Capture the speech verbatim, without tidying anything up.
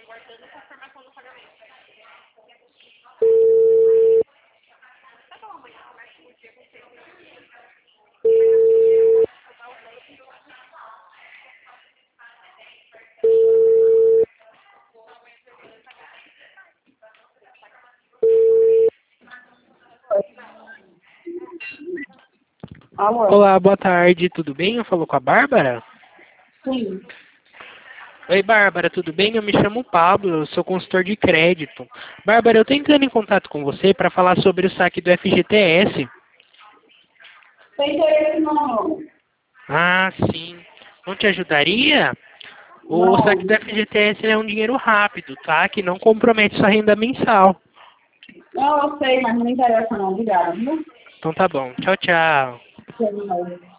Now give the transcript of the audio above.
Alô? Olá, boa tarde, tudo bem? Eu falo com a Bárbara? Sim. Oi, Bárbara, tudo bem? Eu me chamo Pablo, eu sou consultor de crédito. Bárbara, eu estou entrando em contato com você para falar sobre o saque do F G T S. Tem interesse não? Ah, sim. Não te ajudaria? O Não. saque do F G T S é um dinheiro rápido, tá? Que não compromete sua renda mensal. Não, eu sei, mas não me interessa não. Obrigada, viu? Então tá bom. Tchau, tchau. Tchau.